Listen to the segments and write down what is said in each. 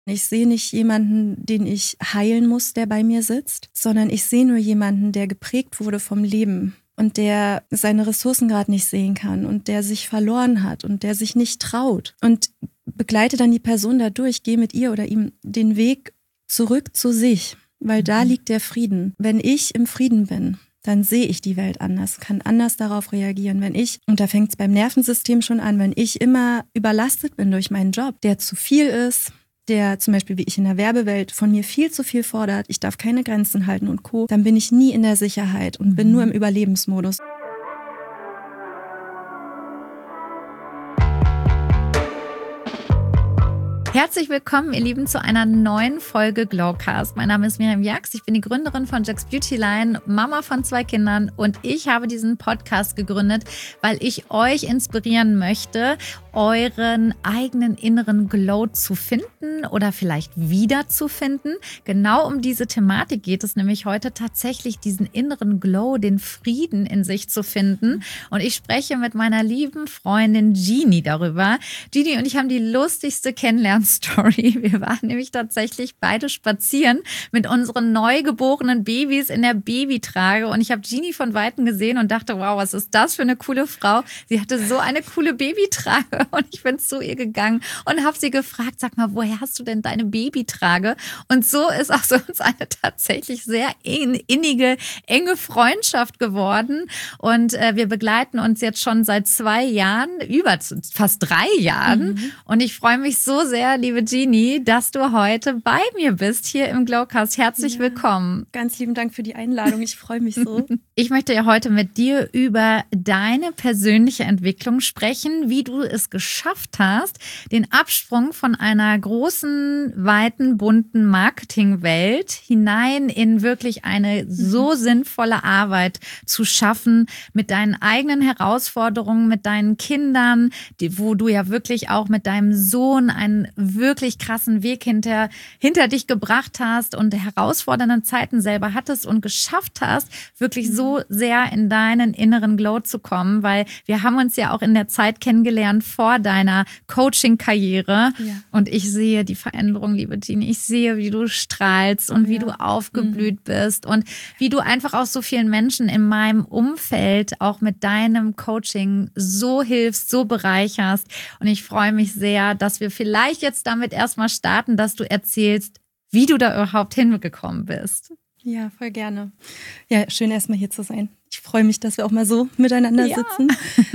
Ich sehe nicht jemanden, den ich heilen muss, der bei mir sitzt, sondern ich sehe nur jemanden, der geprägt wurde vom Leben und der seine Ressourcen gerade nicht sehen kann und der sich verloren hat und der sich nicht traut. Und begleite dann die Person dadurch, gehe mit ihr oder ihm den Weg zurück zu sich, weil da liegt der Frieden. Wenn ich im Frieden bin, dann sehe ich die Welt anders, kann anders darauf reagieren. Und da fängt es beim Nervensystem schon an, wenn ich immer überlastet bin durch meinen Job, der zu viel ist, der zum Beispiel wie ich in der Werbewelt von mir viel zu viel fordert, ich darf keine Grenzen halten und Co., dann bin ich nie in der Sicherheit und bin nur im Überlebensmodus. Herzlich willkommen, ihr Lieben, zu einer neuen Folge Glowcast. Mein Name ist Miriam Jax, ich bin die Gründerin von Jax Beauty Line, Mama von 2 Kindern und ich habe diesen Podcast gegründet, weil ich euch inspirieren möchte, euren eigenen inneren Glow zu finden oder vielleicht wiederzufinden. Genau um diese Thematik geht es nämlich heute, tatsächlich diesen inneren Glow, den Frieden in sich zu finden. Und ich spreche mit meiner lieben Freundin Jeannie darüber. Jeannie und ich haben die lustigste Kennenlernstory. Wir waren nämlich tatsächlich beide spazieren mit unseren neugeborenen Babys in der Babytrage und ich habe Jeannie von Weitem gesehen und dachte, wow, was ist das für eine coole Frau. Sie hatte so eine coole Babytrage und ich bin zu ihr gegangen und habe sie gefragt, sag mal, woher hast du denn deine Babytrage? Und so ist auch so uns eine tatsächlich sehr innige, enge Freundschaft geworden und wir begleiten uns jetzt schon seit 2 Jahren, über fast 3 Jahren und ich freue mich so sehr, liebe Jeannie, dass du heute bei mir bist, hier im Glowcast. Herzlich willkommen. Ganz lieben Dank für die Einladung, ich freue mich so. Ich möchte ja heute mit dir über deine persönliche Entwicklung sprechen, wie du es geschafft hast, den Absprung von einer großen, weiten, bunten Marketingwelt hinein in wirklich eine so sinnvolle Arbeit zu schaffen, mit deinen eigenen Herausforderungen, mit deinen Kindern, wo du ja wirklich auch mit deinem Sohn einen wirklich krassen Weg hinter dich gebracht hast und herausfordernde Zeiten selber hattest und geschafft hast, wirklich so sehr in deinen inneren Glow zu kommen, weil wir haben uns ja auch in der Zeit kennengelernt vor deiner Coaching-Karriere und ich sehe die Veränderung, liebe Jeannie, ich sehe, wie du strahlst und wie du aufgeblüht bist und wie du einfach auch so vielen Menschen in meinem Umfeld auch mit deinem Coaching so hilfst, so bereicherst und ich freue mich sehr, dass wir vielleicht jetzt damit erstmal starten, dass du erzählst, wie du da überhaupt hingekommen bist. Ja, voll gerne. Ja, schön erstmal hier zu sein. Ich freue mich, dass wir auch mal so miteinander sitzen.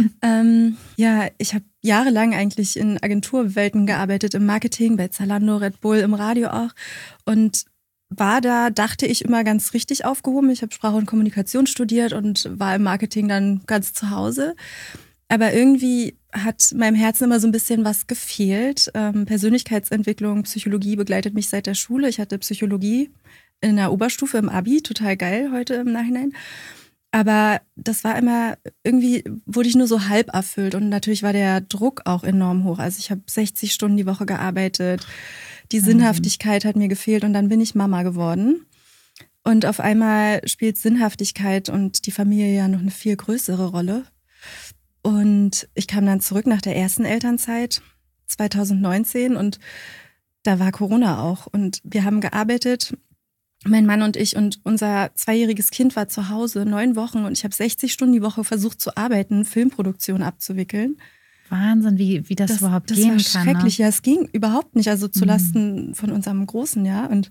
Ich habe jahrelang eigentlich in Agenturwelten gearbeitet, im Marketing, bei Zalando, Red Bull, im Radio auch und war da, dachte ich, immer ganz richtig aufgehoben. Ich habe Sprache und Kommunikation studiert und war im Marketing dann ganz zu Hause. Aber irgendwie hat meinem Herzen immer so ein bisschen was gefehlt. Persönlichkeitsentwicklung, Psychologie begleitet mich seit der Schule. Ich hatte Psychologie in der Oberstufe im Abi, total geil heute im Nachhinein. Aber das war immer, irgendwie wurde ich nur so halb erfüllt und natürlich war der Druck auch enorm hoch. Also ich habe 60 Stunden die Woche gearbeitet, die Sinnhaftigkeit hat mir gefehlt und dann bin ich Mama geworden. Und auf einmal spielt Sinnhaftigkeit und die Familie ja noch eine viel größere Rolle. Und ich kam dann zurück nach der ersten Elternzeit 2019 und da war Corona auch und wir haben gearbeitet, mein Mann und ich, und unser 2-jähriges Kind war zu Hause 9 Wochen und ich habe 60 Stunden die Woche versucht zu arbeiten, Filmproduktion abzuwickeln. Wahnsinn, wie das überhaupt gehen kann. Das war schrecklich, ja, es ging überhaupt nicht, also zulasten von unserem Großen, ja. Und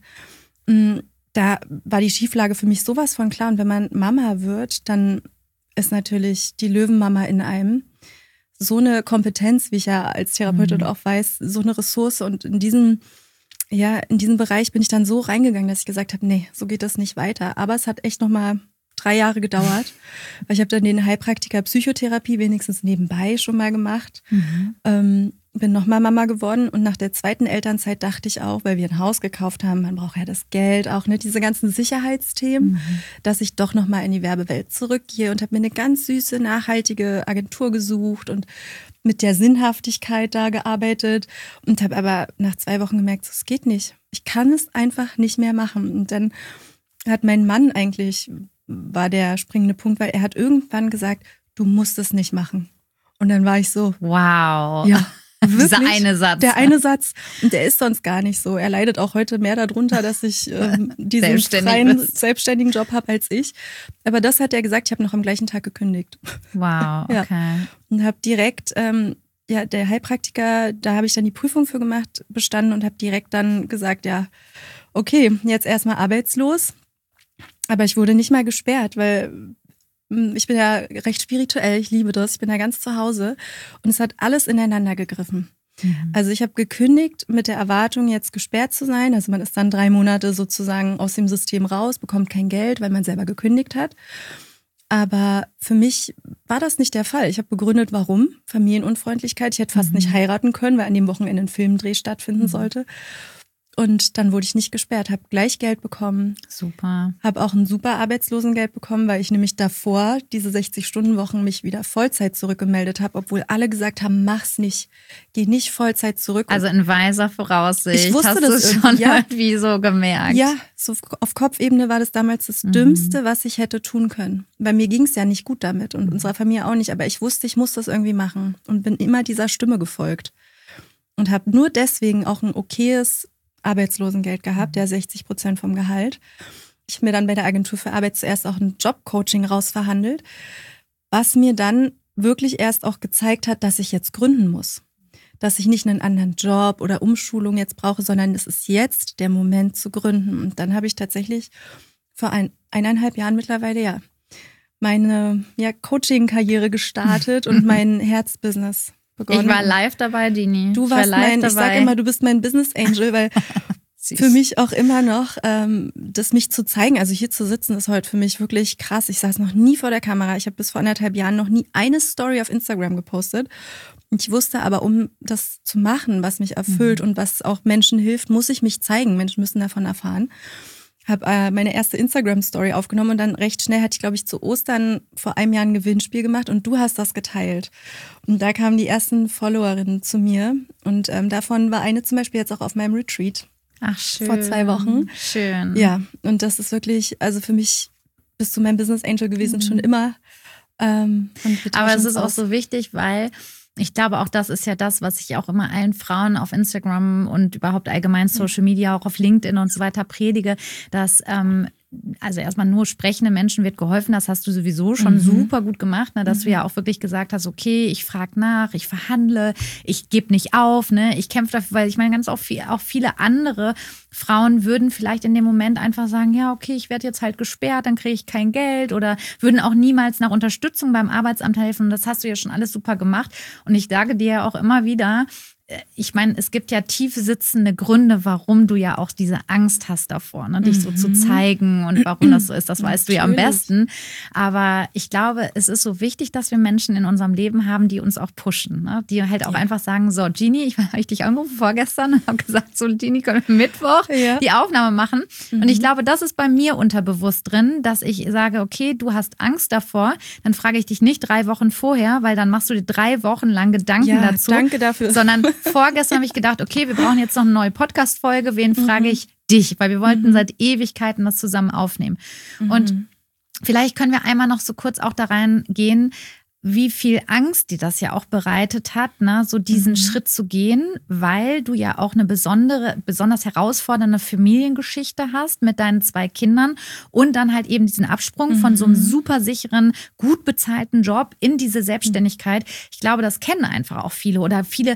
da war die Schieflage für mich sowas von klar. Und wenn man Mama wird, dann ist natürlich die Löwenmama in einem so eine Kompetenz, wie ich ja als Therapeutin auch weiß, so eine Ressource. Und in diesem Bereich bin ich dann so reingegangen, dass ich gesagt habe, nee, so geht das nicht weiter. Aber es hat echt nochmal 3 Jahre gedauert, weil ich habe dann den Heilpraktiker Psychotherapie wenigstens nebenbei schon mal gemacht. Bin nochmal Mama geworden und nach der 2. Elternzeit dachte ich auch, weil wir ein Haus gekauft haben, man braucht ja das Geld auch, ne, diese ganzen Sicherheitsthemen, dass ich doch nochmal in die Werbewelt zurückgehe und habe mir eine ganz süße, nachhaltige Agentur gesucht und mit der Sinnhaftigkeit da gearbeitet und habe aber nach 2 Wochen gemerkt, es geht nicht. Ich kann es einfach nicht mehr machen. Und dann hat mein Mann war der springende Punkt, weil er hat irgendwann gesagt, du musst es nicht machen. Und dann war ich so, wow. Ja, Wirklich, dieser eine Satz. Der eine Satz. Und der ist sonst gar nicht so. Er leidet auch heute mehr darunter, dass ich diesen freien, selbstständigen Job habe als ich. Aber das hat er gesagt, ich habe noch am gleichen Tag gekündigt. Wow, okay. Ja. Und habe direkt, der Heilpraktiker, da habe ich dann die Prüfung für gemacht, bestanden und habe direkt dann gesagt, ja, okay, jetzt erstmal arbeitslos. Aber ich wurde nicht mal gesperrt, weil ich bin ja recht spirituell, ich liebe das, ich bin ja ganz zu Hause und es hat alles ineinander gegriffen. Also ich habe gekündigt mit der Erwartung, jetzt gesperrt zu sein. Also man ist dann 3 Monate sozusagen aus dem System raus, bekommt kein Geld, weil man selber gekündigt hat. Aber für mich war das nicht der Fall. Ich habe begründet, warum. Familienunfreundlichkeit. Ich hätte fast nicht heiraten können, weil an dem Wochenende ein Filmdreh stattfinden sollte. Und dann wurde ich nicht gesperrt, habe gleich Geld bekommen. Super. Habe auch ein super Arbeitslosengeld bekommen, weil ich nämlich davor, diese 60-Stunden-Wochen, mich wieder Vollzeit zurückgemeldet habe, obwohl alle gesagt haben, mach's nicht, geh nicht Vollzeit zurück. Also in weiser Voraussicht. Ich wusste hast das du schon irgendwie so gemerkt. Ja, so auf Kopfebene war das damals das Dümmste, was ich hätte tun können. Bei mir ging es ja nicht gut damit und unserer Familie auch nicht, aber ich wusste, ich muss das irgendwie machen und bin immer dieser Stimme gefolgt. Und habe nur deswegen auch ein okayes Arbeitslosengeld gehabt, der 60% vom Gehalt. Ich habe mir dann bei der Agentur für Arbeit zuerst auch ein Jobcoaching rausverhandelt, was mir dann wirklich erst auch gezeigt hat, dass ich jetzt gründen muss. Dass ich nicht einen anderen Job oder Umschulung jetzt brauche, sondern es ist jetzt der Moment zu gründen. Und dann habe ich tatsächlich vor 1,5 Jahren mittlerweile meine Coaching-Karriere gestartet und mein Herzbusiness begonnen. Ich war live dabei, Dini. Du warst ich sage immer, du bist mein Business Angel, weil für mich auch immer noch, das mich zu zeigen, also hier zu sitzen, ist heute für mich wirklich krass. Ich saß noch nie vor der Kamera. Ich habe bis vor 1,5 Jahren noch nie eine Story auf Instagram gepostet. Und ich wusste aber, um das zu machen, was mich erfüllt und was auch Menschen hilft, muss ich mich zeigen. Menschen müssen davon erfahren. Habe meine erste Instagram-Story aufgenommen und dann recht schnell hatte ich, glaube ich, zu Ostern vor einem Jahr ein Gewinnspiel gemacht und du hast das geteilt. Und da kamen die ersten Followerinnen zu mir und davon war eine zum Beispiel jetzt auch auf meinem Retreat. Ach, schön. Vor 2 Wochen. Schön. Ja, und das ist wirklich, also für mich bist du mein Business Angel gewesen, schon immer. Aber es ist auch so wichtig, weil ich glaube, auch das ist ja das, was ich auch immer allen Frauen auf Instagram und überhaupt allgemein Social Media, auch auf LinkedIn und so weiter predige, dass also erstmal nur sprechende Menschen wird geholfen. Das hast du sowieso schon super gut gemacht, ne? Dass du ja auch wirklich gesagt hast, okay, ich frage nach, ich verhandle, ich gebe nicht auf, ne? Ich kämpfe dafür, weil ich meine, auch viele andere Frauen würden vielleicht in dem Moment einfach sagen, ja, okay, ich werde jetzt halt gesperrt, dann kriege ich kein Geld oder würden auch niemals nach Unterstützung beim Arbeitsamt helfen. Und das hast du ja schon alles super gemacht. Und ich sage dir ja auch immer wieder, ich meine, es gibt ja tief sitzende Gründe, warum du ja auch diese Angst hast davor, ne, dich so zu zeigen und warum das so ist, das weißt du ja am besten. Aber ich glaube, es ist so wichtig, dass wir Menschen in unserem Leben haben, die uns auch pushen, ne, die halt auch einfach sagen, so Gini, habe ich dich angerufen vorgestern und habe gesagt, so Gini, können wir Mittwoch die Aufnahme machen? Und ich glaube, das ist bei mir unterbewusst drin, dass ich sage, okay, du hast Angst davor, dann frage ich dich nicht 3 Wochen vorher, weil dann machst du dir 3 Wochen lang Gedanken dazu. Danke dafür. Sondern vorgestern habe ich gedacht, okay, wir brauchen jetzt noch eine neue Podcast-Folge. Wen frage ich? Dich, weil wir wollten seit Ewigkeiten das zusammen aufnehmen. Und vielleicht können wir einmal noch so kurz auch da reingehen, wie viel Angst dir das ja auch bereitet hat, ne, so diesen Schritt zu gehen, weil du ja auch eine besonders herausfordernde Familiengeschichte hast mit deinen 2 Kindern und dann halt eben diesen Absprung von so einem super sicheren, gut bezahlten Job in diese Selbstständigkeit. Ich glaube, das kennen einfach auch viele oder viele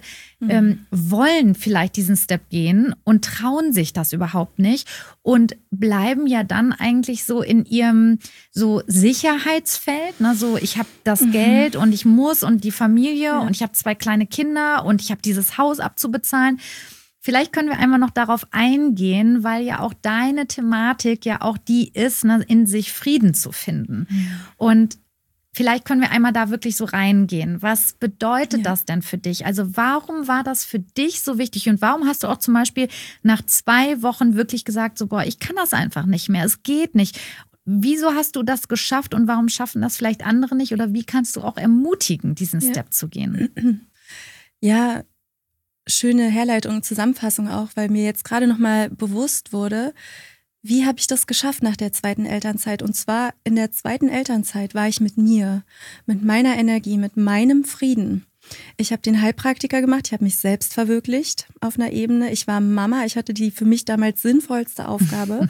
wollen vielleicht diesen Step gehen und trauen sich das überhaupt nicht und bleiben ja dann eigentlich so in ihrem so Sicherheitsfeld, ne, so ich habe das Geld und ich muss und die Familie und ich habe 2 kleine Kinder und ich habe dieses Haus abzubezahlen. Vielleicht können wir einmal noch darauf eingehen, weil ja auch deine Thematik ja auch die ist, ne, in sich Frieden zu finden. Und vielleicht können wir einmal da wirklich so reingehen. Was bedeutet das denn für dich? Also warum war das für dich so wichtig? Und warum hast du auch zum Beispiel nach 2 Wochen wirklich gesagt, so, boah, ich kann das einfach nicht mehr, es geht nicht. Wieso hast du das geschafft und warum schaffen das vielleicht andere nicht? Oder wie kannst du auch ermutigen, diesen Step zu gehen? Ja, schöne Herleitung, Zusammenfassung auch, weil mir jetzt gerade nochmal bewusst wurde, wie habe ich das geschafft nach der 2. Elternzeit? Und zwar in der 2. Elternzeit war ich mit mir, mit meiner Energie, mit meinem Frieden. Ich habe den Heilpraktiker gemacht, ich habe mich selbst verwirklicht auf einer Ebene. Ich war Mama, ich hatte die für mich damals sinnvollste Aufgabe.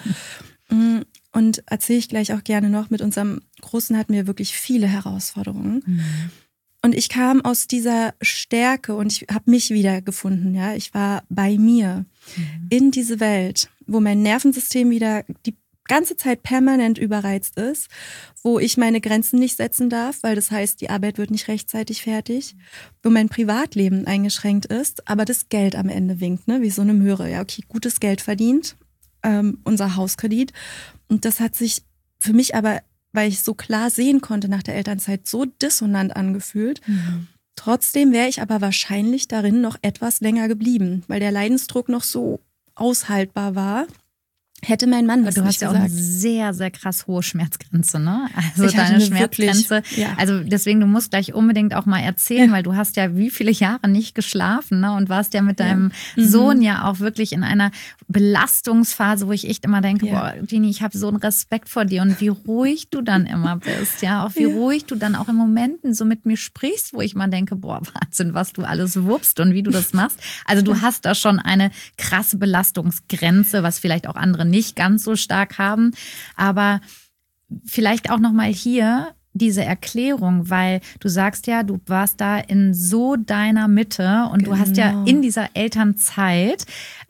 Und erzähle ich gleich auch gerne noch, mit unserem Großen hatten wir wirklich viele Herausforderungen. Und ich kam aus dieser Stärke und ich habe mich wiedergefunden. Ja? Ich war bei mir in diese Welt, wo mein Nervensystem wieder die ganze Zeit permanent überreizt ist, wo ich meine Grenzen nicht setzen darf, weil das heißt, die Arbeit wird nicht rechtzeitig fertig, wo mein Privatleben eingeschränkt ist, aber das Geld am Ende winkt, ne? Wie so eine Möhre. Ja, okay, gutes Geld verdient, unser Hauskredit. Und das hat sich für mich aber, weil ich so klar sehen konnte nach der Elternzeit, so dissonant angefühlt. Trotzdem wäre ich aber wahrscheinlich darin noch etwas länger geblieben, weil der Leidensdruck noch so aushaltbar war. Hätte mein Mann das nicht gesagt. Du hast ja auch eine sehr, sehr krass hohe Schmerzgrenze, ne? Also deine Schmerzgrenze. Wirklich, ja. Also deswegen, du musst gleich unbedingt auch mal erzählen, weil du hast ja wie viele Jahre nicht geschlafen, ne? Und warst ja mit deinem Sohn ja auch wirklich in einer Belastungsphase, wo ich echt immer denke, boah, Gini, ich habe so einen Respekt vor dir und wie ruhig du dann immer bist, ja? Auch wie ruhig du dann auch in Momenten so mit mir sprichst, wo ich mal denke, boah, Wahnsinn, was du alles wuppst und wie du das machst. Also du hast da schon eine krasse Belastungsgrenze, was vielleicht auch andere nicht ganz so stark haben. Aber vielleicht auch nochmal hier diese Erklärung, weil du sagst ja, du warst da in so deiner Mitte und du hast ja in dieser Elternzeit,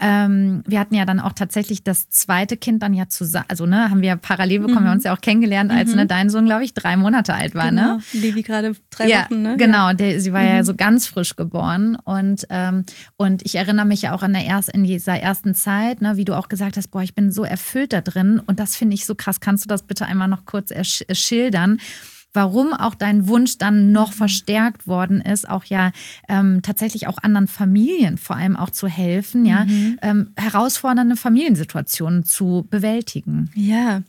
wir hatten ja dann auch tatsächlich das zweite Kind dann ja zusammen, also ne, haben wir parallel bekommen, wir haben uns ja auch kennengelernt, als dein Sohn, glaube ich, 3 Monate alt war, ne? Levi gerade 3 Wochen, ne? Genau, sie war ja so ganz frisch geboren und ich erinnere mich ja auch in dieser ersten Zeit, ne, wie du auch gesagt hast, boah, ich bin so erfüllt da drin und das finde ich so krass. Kannst du das bitte einmal noch kurz schildern? Warum auch dein Wunsch dann noch verstärkt worden ist, auch ja tatsächlich auch anderen Familien vor allem auch zu helfen, ja, herausfordernde Familiensituationen zu bewältigen. Ja,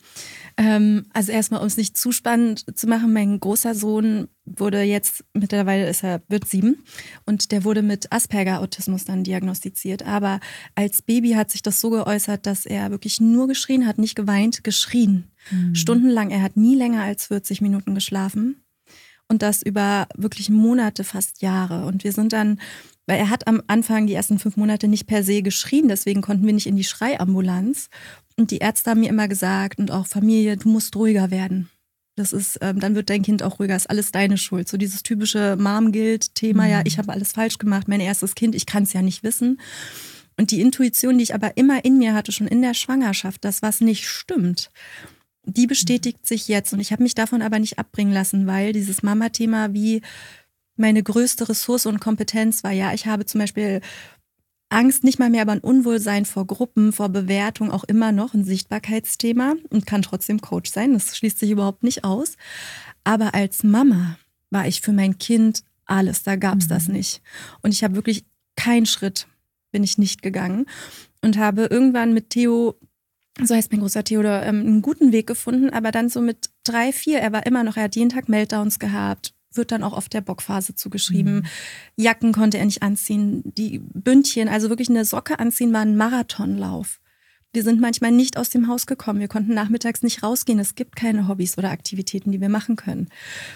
also erstmal, um es nicht zu spannend zu machen, mein großer Sohn wurde jetzt, mittlerweile wird 7 und der wurde mit Asperger-Autismus dann diagnostiziert. Aber als Baby hat sich das so geäußert, dass er wirklich nur geschrien hat, nicht geweint, geschrien. Stundenlang, er hat nie länger als 40 Minuten geschlafen und das über wirklich Monate, fast Jahre. Und wir sind dann, weil er hat am Anfang die ersten 5 Monate nicht per se geschrien, deswegen konnten wir nicht in die Schreiambulanz. Und die Ärzte haben mir immer gesagt und auch Familie, du musst ruhiger werden. Das ist, dann wird dein Kind auch ruhiger, ist alles deine Schuld. So dieses typische Mom-Guilt-Thema, ja, ich habe alles falsch gemacht, mein erstes Kind, ich kann es ja nicht wissen. Und die Intuition, die ich aber immer in mir hatte, schon in der Schwangerschaft, das, was nicht stimmt, die bestätigt sich jetzt. Und ich habe mich davon aber nicht abbringen lassen, weil dieses Mama-Thema wie meine größte Ressource und Kompetenz war, ja, ich habe zum Beispiel Angst, nicht mal mehr, aber ein Unwohlsein vor Gruppen, vor Bewertung, auch immer noch ein Sichtbarkeitsthema und kann trotzdem Coach sein. Das schließt sich überhaupt nicht aus. Aber als Mama war ich für mein Kind alles. Da gab es das nicht. Und ich habe wirklich keinen Schritt bin ich nicht gegangen und habe irgendwann mit Theo, so heißt mein großer Theodor, einen guten Weg gefunden, aber dann so mit 3, 4, er hat jeden Tag Meltdowns gehabt, wird dann auch auf der Bockphase zugeschrieben. Jacken konnte er nicht anziehen, die Bündchen, also wirklich eine Socke anziehen, war ein Marathonlauf. Wir sind manchmal nicht aus dem Haus gekommen, wir konnten nachmittags nicht rausgehen, es gibt keine Hobbys oder Aktivitäten, die wir machen können.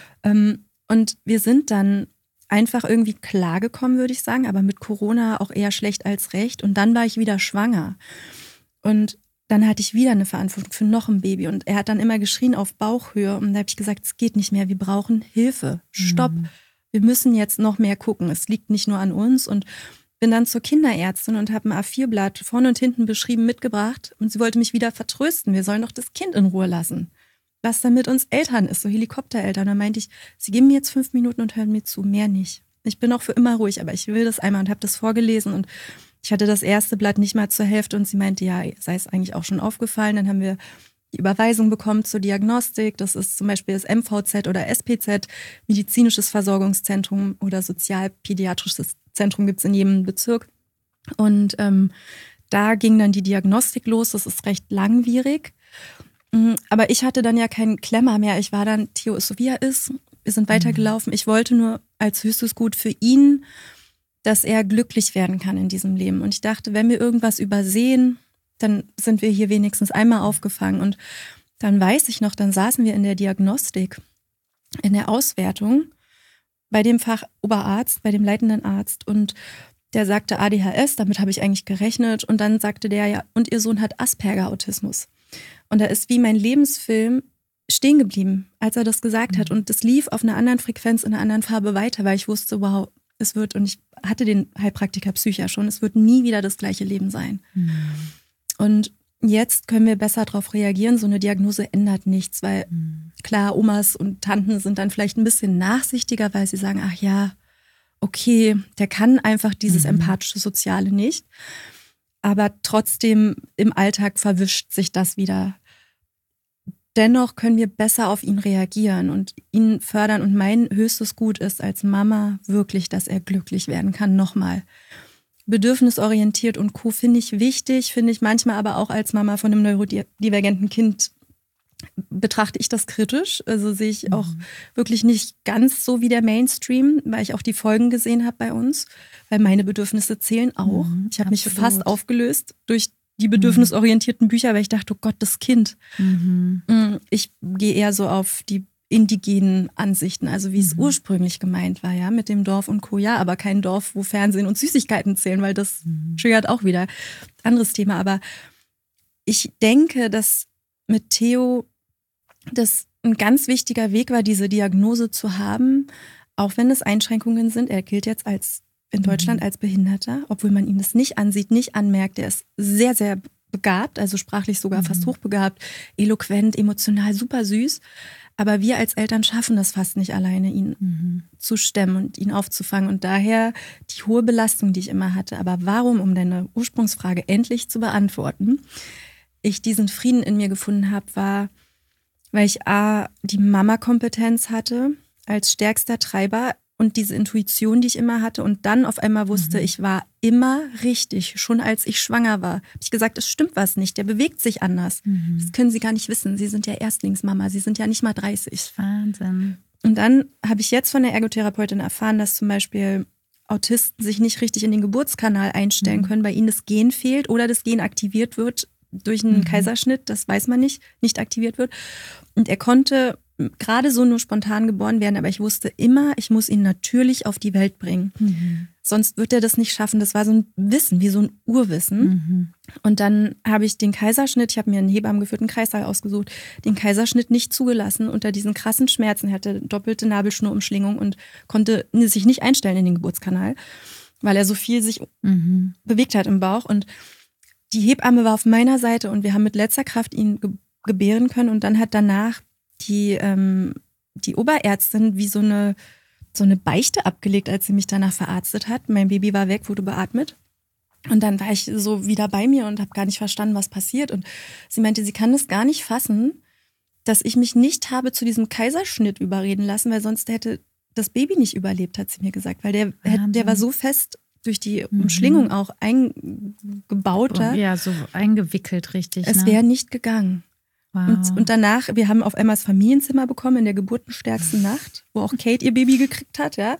Und wir sind dann einfach irgendwie klargekommen, würde ich sagen, aber mit Corona auch eher schlecht als recht. Und dann war ich wieder schwanger. Und dann hatte ich wieder eine Verantwortung für noch ein Baby. Und er hat dann immer geschrien auf Bauchhöhe. Und da habe ich gesagt, es geht nicht mehr, wir brauchen Hilfe. Stopp, wir müssen jetzt noch mehr gucken. Es liegt nicht nur an uns. Und bin dann zur Kinderärztin und habe ein A4-Blatt vorne und hinten beschrieben mitgebracht. Und sie wollte mich wieder vertrösten. Wir sollen doch das Kind in Ruhe lassen. Was dann mit uns Eltern ist, so Helikoptereltern. Da meinte ich, sie geben mir jetzt 5 Minuten und hören mir zu, mehr nicht. Ich bin auch für immer ruhig, aber ich will das einmal und habe das vorgelesen. Und ich hatte das erste Blatt nicht mal zur Hälfte und sie meinte, ja, sei es eigentlich auch schon aufgefallen. Dann haben wir die Überweisung bekommen zur Diagnostik. Das ist zum Beispiel das MVZ oder SPZ, medizinisches Versorgungszentrum oder sozialpädiatrisches Zentrum gibt's in jedem Bezirk. Und da ging dann die Diagnostik los. Das ist recht langwierig. Aber ich hatte dann ja keinen Klemmer mehr. Ich war dann, Theo ist so wie er ist. Wir sind weitergelaufen. Ich wollte nur als höchstes Gut für ihn, dass er glücklich werden kann in diesem Leben. Und ich dachte, wenn wir irgendwas übersehen, dann sind wir hier wenigstens einmal aufgefangen. Und dann weiß ich noch, dann saßen wir in der Diagnostik, in der Auswertung, bei dem Fachoberarzt, bei dem leitenden Arzt und der sagte ADHS, damit habe ich eigentlich gerechnet und dann sagte der, ja, und ihr Sohn hat Asperger-Autismus. Und da ist wie mein Lebensfilm stehen geblieben, als er das gesagt hat und das lief auf einer anderen Frequenz, in einer anderen Farbe weiter, weil ich wusste, wow, es wird, und ich hatte den Heilpraktiker Psycha schon, es wird nie wieder das gleiche Leben sein. Und jetzt können wir besser darauf reagieren. So eine Diagnose ändert nichts, weil klar, Omas und Tanten sind dann vielleicht ein bisschen nachsichtiger, weil sie sagen, ach ja, okay, der kann einfach dieses empathische Soziale nicht. Aber trotzdem im Alltag verwischt sich das wieder. Dennoch können wir besser auf ihn reagieren und ihn fördern. Und mein höchstes Gut ist als Mama wirklich, dass er glücklich werden kann. Nochmal. Bedürfnisorientiert und Co. finde ich wichtig, finde ich manchmal aber auch als Mama von einem neurodivergenten Kind betrachte ich das kritisch. Also sehe ich auch wirklich nicht ganz so wie der Mainstream, weil ich auch die Folgen gesehen habe bei uns, weil meine Bedürfnisse zählen auch. Ich habe mich fast aufgelöst durch die bedürfnisorientierten Bücher, weil ich dachte, oh Gott, das Kind. Ich gehe eher so auf die indigenen Ansichten, also wie es ursprünglich gemeint war, ja, mit dem Dorf und Co. Ja, aber kein Dorf, wo Fernsehen und Süßigkeiten zählen, weil das triggert auch wieder. Anderes Thema, aber ich denke, dass mit Theo das ein ganz wichtiger Weg war, diese Diagnose zu haben, auch wenn es Einschränkungen sind. Er gilt jetzt in Deutschland als Behinderter, obwohl man ihm das nicht ansieht, nicht anmerkt. Er ist sehr, sehr begabt, also sprachlich sogar fast hochbegabt, eloquent, emotional, super süß. Aber wir als Eltern schaffen das fast nicht alleine, ihn zu stemmen und ihn aufzufangen. Und daher die hohe Belastung, die ich immer hatte. Aber warum, um deine Ursprungsfrage endlich zu beantworten, ich diesen Frieden in mir gefunden habe, war, weil ich die Mama-Kompetenz hatte als stärkster Treiber und diese Intuition, die ich immer hatte und dann auf einmal wusste, ich war immer richtig. Schon als ich schwanger war, habe ich gesagt, es stimmt was nicht, der bewegt sich anders. Das können Sie gar nicht wissen. Sie sind ja Erstlingsmama, Sie sind ja nicht mal 30. Wahnsinn. Und dann habe ich jetzt von der Ergotherapeutin erfahren, dass zum Beispiel Autisten sich nicht richtig in den Geburtskanal einstellen können, bei ihnen das Gen fehlt oder das Gen aktiviert wird durch einen Kaiserschnitt, das weiß man nicht aktiviert wird. Und er konnte gerade so nur spontan geboren werden, aber ich wusste immer, ich muss ihn natürlich auf die Welt bringen. Sonst wird er das nicht schaffen. Das war so ein Wissen, wie so ein Urwissen. Und dann habe ich den Kaiserschnitt, ich habe mir einen hebammengeführten Kreissaal ausgesucht, den Kaiserschnitt nicht zugelassen unter diesen krassen Schmerzen. Er hatte doppelte Nabelschnurumschlingung und konnte sich nicht einstellen in den Geburtskanal, weil er so viel sich bewegt hat im Bauch. Und die Hebamme war auf meiner Seite und wir haben mit letzter Kraft ihn gebären können. Und dann hat danach die Oberärztin wie so eine Beichte abgelegt, als sie mich danach verarztet hat. Mein Baby war weg, wurde beatmet. Und dann war ich so wieder bei mir und habe gar nicht verstanden, was passiert. Und sie meinte, sie kann das gar nicht fassen, dass ich mich nicht habe zu diesem Kaiserschnitt überreden lassen, weil sonst hätte das Baby nicht überlebt, hat sie mir gesagt. Weil der war so fest durch die Umschlingung auch eingebaut. Ja, so eingewickelt, richtig. Es wäre nicht gegangen. Wow. Und danach, wir haben auf einmal das Familienzimmer bekommen in der geburtenstärksten Nacht, wo auch Kate ihr Baby gekriegt hat. Ja.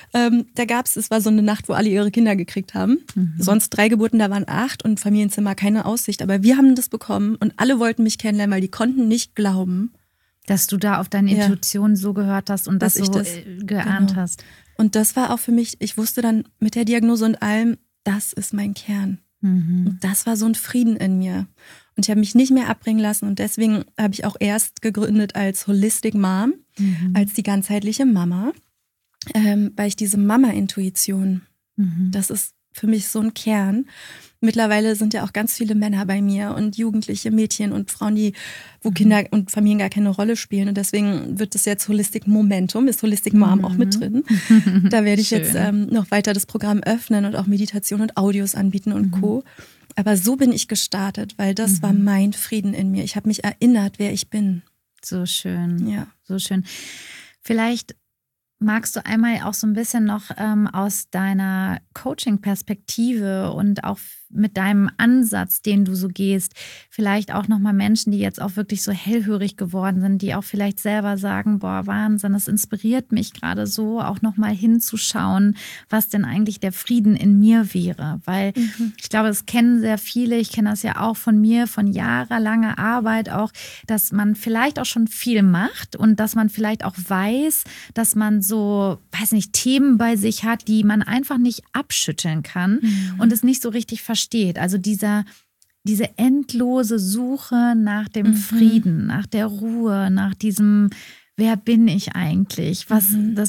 Es war so eine Nacht, wo alle ihre Kinder gekriegt haben. Sonst 3 Geburten, da waren 8 und Familienzimmer, keine Aussicht. Aber wir haben das bekommen und alle wollten mich kennenlernen, weil die konnten nicht glauben. Dass du da auf deine Intuition so gehört hast und dass ich so das geahnt hast. Und das war auch für mich, ich wusste dann mit der Diagnose und allem, das ist mein Kern. Und das war so ein Frieden in mir. Und ich habe mich nicht mehr abbringen lassen und deswegen habe ich auch erst gegründet als Holistic Mom, als die ganzheitliche Mama, weil ich diese Mama-Intuition, das ist für mich so ein Kern. Mittlerweile sind ja auch ganz viele Männer bei mir und Jugendliche, Mädchen und Frauen, wo Kinder und Familien gar keine Rolle spielen. Und deswegen wird das jetzt Holistic Momentum, ist Holistic Mom auch mit drin. Da werde ich jetzt noch weiter das Programm öffnen und auch Meditation und Audios anbieten und Co. Aber so bin ich gestartet, weil das war mein Frieden in mir. Ich habe mich erinnert, wer ich bin. So schön. Ja. So schön. Vielleicht magst du einmal auch so ein bisschen noch aus deiner Coaching-Perspektive und auch mit deinem Ansatz, den du so gehst, vielleicht auch nochmal Menschen, die jetzt auch wirklich so hellhörig geworden sind, die auch vielleicht selber sagen, boah, Wahnsinn, das inspiriert mich gerade so, auch nochmal hinzuschauen, was denn eigentlich der Frieden in mir wäre. Weil ich glaube, das kennen sehr viele, ich kenne das ja auch von mir, von jahrelanger Arbeit auch, dass man vielleicht auch schon viel macht und dass man vielleicht auch weiß, dass man so, weiß nicht, Themen bei sich hat, die man einfach nicht abschütteln kann und es nicht so richtig versteht. Also diese endlose Suche nach dem Frieden, nach der Ruhe, nach diesem, wer bin ich eigentlich? Was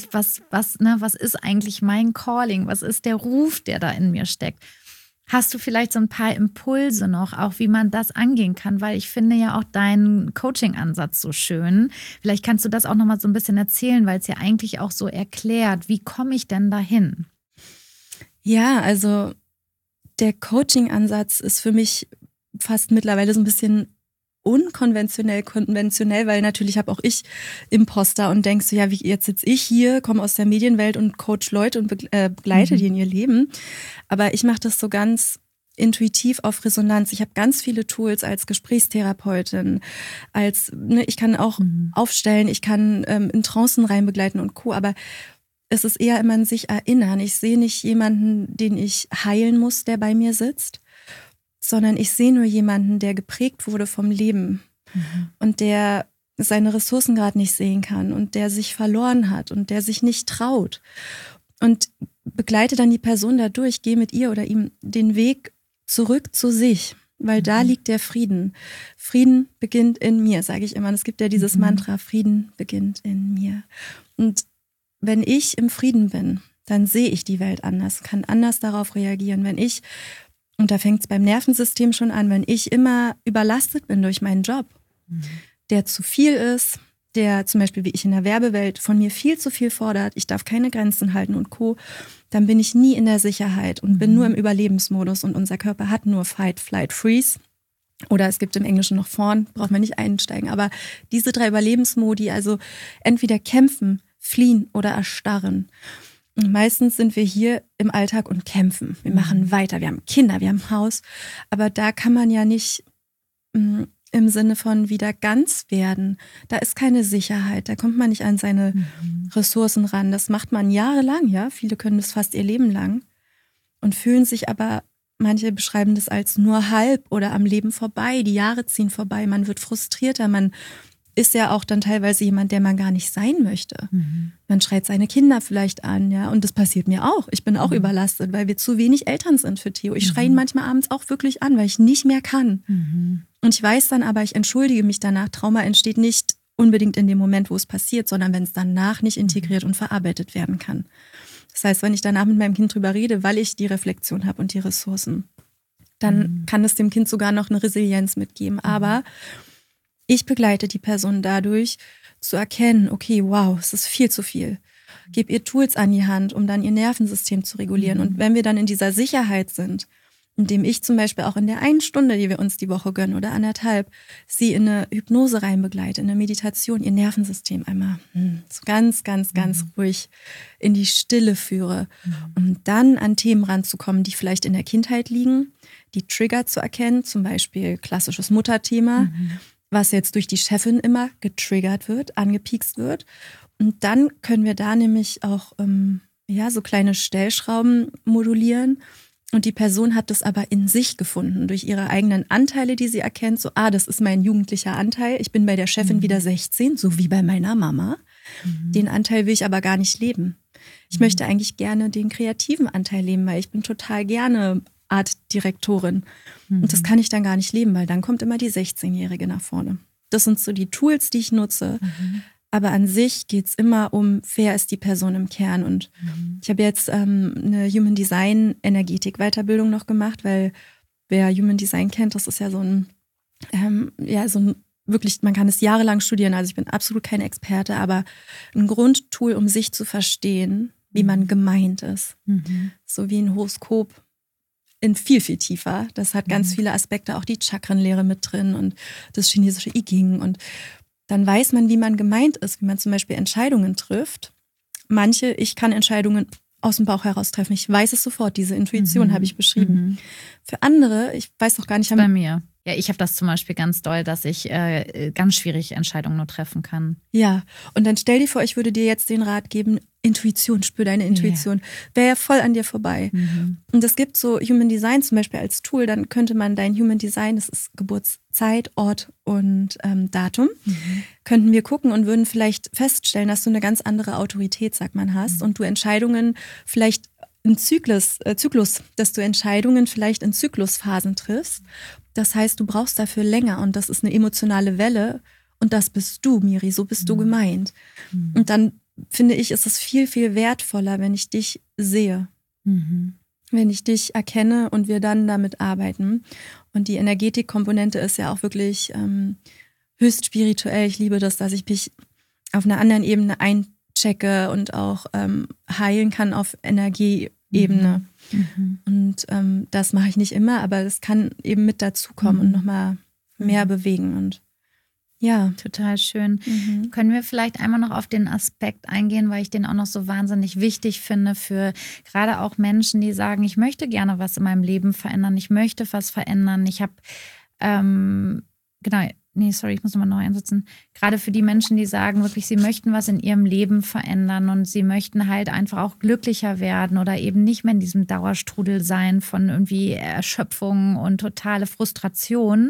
ist eigentlich mein Calling? Was ist der Ruf, der da in mir steckt? Hast du vielleicht so ein paar Impulse noch, auch wie man das angehen kann? Weil ich finde ja auch deinen Coaching-Ansatz so schön. Vielleicht kannst du das auch noch mal so ein bisschen erzählen, weil es ja eigentlich auch so erklärt, wie komme ich denn dahin? Ja, also der Coaching-Ansatz ist für mich fast mittlerweile so ein bisschen unkonventionell, konventionell, weil natürlich habe auch ich Imposter und denkst so, ja, wie jetzt sitze ich hier, komme aus der Medienwelt und coach Leute und begleite die in ihr Leben. Aber ich mache das so ganz intuitiv auf Resonanz. Ich habe ganz viele Tools als Gesprächstherapeutin, ich kann auch aufstellen, ich kann in Trancen rein begleiten und Co. Aber es ist eher immer an sich erinnern. Ich sehe nicht jemanden, den ich heilen muss, der bei mir sitzt, sondern ich sehe nur jemanden, der geprägt wurde vom Leben und der seine Ressourcen gerade nicht sehen kann und der sich verloren hat und der sich nicht traut. Und begleite dann die Person dadurch, gehe mit ihr oder ihm den Weg zurück zu sich, weil da liegt der Frieden. Frieden beginnt in mir, sage ich immer. Und es gibt ja dieses Mantra, Frieden beginnt in mir. Und wenn ich im Frieden bin, dann sehe ich die Welt anders, kann anders darauf reagieren. Wenn ich, und da fängt es beim Nervensystem schon an, wenn ich immer überlastet bin durch meinen Job, der zu viel ist, der zum Beispiel wie ich in der Werbewelt von mir viel zu viel fordert, ich darf keine Grenzen halten und Co., dann bin ich nie in der Sicherheit und bin nur im Überlebensmodus und unser Körper hat nur Fight, Flight, Freeze. Oder es gibt im Englischen noch Fawn, braucht man nicht einsteigen. Aber diese 3 Überlebensmodi, also entweder kämpfen, fliehen oder erstarren. Und meistens sind wir hier im Alltag und kämpfen. Wir machen weiter, wir haben Kinder, wir haben ein Haus. Aber da kann man ja nicht im Sinne von wieder ganz werden. Da ist keine Sicherheit, da kommt man nicht an seine Ressourcen ran. Das macht man jahrelang, ja. Viele können das fast ihr Leben lang und fühlen sich aber, manche beschreiben das als nur halb oder am Leben vorbei. Die Jahre ziehen vorbei, man wird frustrierter, man ist ja auch dann teilweise jemand, der man gar nicht sein möchte. Man schreit seine Kinder vielleicht an, ja, und das passiert mir auch. Ich bin auch überlastet, weil wir zu wenig Eltern sind für Theo. Ich schreie ihn manchmal abends auch wirklich an, weil ich nicht mehr kann. Und ich weiß dann aber, ich entschuldige mich danach. Trauma entsteht nicht unbedingt in dem Moment, wo es passiert, sondern wenn es danach nicht integriert und verarbeitet werden kann. Das heißt, wenn ich danach mit meinem Kind drüber rede, weil ich die Reflexion habe und die Ressourcen, dann kann es dem Kind sogar noch eine Resilienz mitgeben. Aber ich begleite die Person dadurch, zu erkennen, okay, wow, es ist viel zu viel. Gib ihr Tools an die Hand, um dann ihr Nervensystem zu regulieren. Und wenn wir dann in dieser Sicherheit sind, indem ich zum Beispiel auch in der 1 Stunde, die wir uns die Woche gönnen oder 1,5, sie in eine Hypnose reinbegleite, in eine Meditation, ihr Nervensystem einmal so ganz, ganz, ganz ruhig in die Stille führe, um dann an Themen ranzukommen, die vielleicht in der Kindheit liegen, die Trigger zu erkennen, zum Beispiel klassisches Mutterthema, was jetzt durch die Chefin immer getriggert wird, angepiekst wird. Und dann können wir da nämlich auch so kleine Stellschrauben modulieren. Und die Person hat das aber in sich gefunden, durch ihre eigenen Anteile, die sie erkennt. So, das ist mein jugendlicher Anteil. Ich bin bei der Chefin wieder 16, so wie bei meiner Mama. Den Anteil will ich aber gar nicht leben. Ich möchte eigentlich gerne den kreativen Anteil leben, weil ich bin total gerne Artdirektorin. Und das kann ich dann gar nicht leben, weil dann kommt immer die 16-Jährige nach vorne. Das sind so die Tools, die ich nutze. Aber an sich geht es immer um, wer ist die Person im Kern. Und ich habe jetzt eine Human Design Energetik-Weiterbildung noch gemacht, weil wer Human Design kennt, das ist ja so ein wirklich, man kann es jahrelang studieren, also ich bin absolut keine Experte, aber ein Grundtool, um sich zu verstehen, wie man gemeint ist. So wie ein Horoskop in viel, viel tiefer. Das hat ganz viele Aspekte, auch die Chakrenlehre mit drin und das chinesische I Ching. Und dann weiß man, wie man gemeint ist, wie man zum Beispiel Entscheidungen trifft. Ich kann Entscheidungen aus dem Bauch heraus treffen. Ich weiß es sofort, diese Intuition habe ich beschrieben. Für andere, ich weiß noch gar nicht. Bei mir. Ja, ich habe das zum Beispiel ganz doll, dass ich ganz schwierig Entscheidungen nur treffen kann. Ja, und dann stell dir vor, ich würde dir jetzt den Rat geben, Intuition, spür deine Intuition. Wäre ja voll an dir vorbei. Und es gibt so Human Design zum Beispiel als Tool, dann könnte man dein Human Design, das ist Geburtszeit, Ort und Datum, könnten wir gucken und würden vielleicht feststellen, dass du eine ganz andere Autorität, sagt man, hast und du Entscheidungen vielleicht im Zyklus, dass du Entscheidungen vielleicht in Zyklusphasen triffst. Das heißt, du brauchst dafür länger und das ist eine emotionale Welle und das bist du, Miri, so bist du gemeint. Und dann finde ich, ist es viel, viel wertvoller, wenn ich dich sehe, wenn ich dich erkenne und wir dann damit arbeiten. Und die Energetikkomponente ist ja auch wirklich höchst spirituell. Ich liebe das, dass ich mich auf einer anderen Ebene einchecke und auch heilen kann auf Energieebene. Und das mache ich nicht immer, aber das kann eben mit dazukommen und nochmal mehr bewegen. Und ja. Total schön. Können wir vielleicht einmal noch auf den Aspekt eingehen, weil ich den auch noch so wahnsinnig wichtig finde für gerade auch Menschen, die sagen, ich möchte gerne was in meinem Leben verändern, ich möchte was verändern. Ich habe, ich muss nochmal neu einsetzen. Gerade für die Menschen, die sagen wirklich, sie möchten was in ihrem Leben verändern und sie möchten halt einfach auch glücklicher werden oder eben nicht mehr in diesem Dauerstrudel sein von irgendwie Erschöpfung und totale Frustration.